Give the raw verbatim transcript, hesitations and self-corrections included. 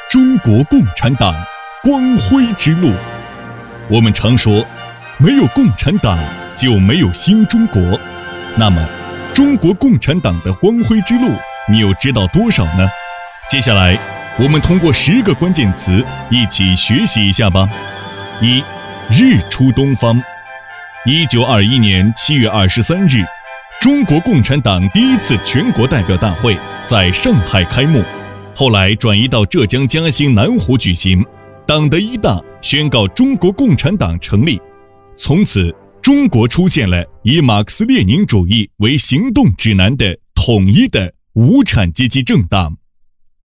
中国共产党光辉之路。我们常说，没有共产党就没有新中国。那么，中国共产党的光辉之路，你又知道多少呢？接下来，我们通过十个关键词一起学习一下吧。一、日出东方。一九二一年七月二十三日，中国共产党第一次全国代表大会在上海开幕，后来转移到浙江嘉兴南湖举行。党的一大宣告中国共产党成立，从此中国出现了以马克思列宁主义为行动指南的统一的无产阶级政党。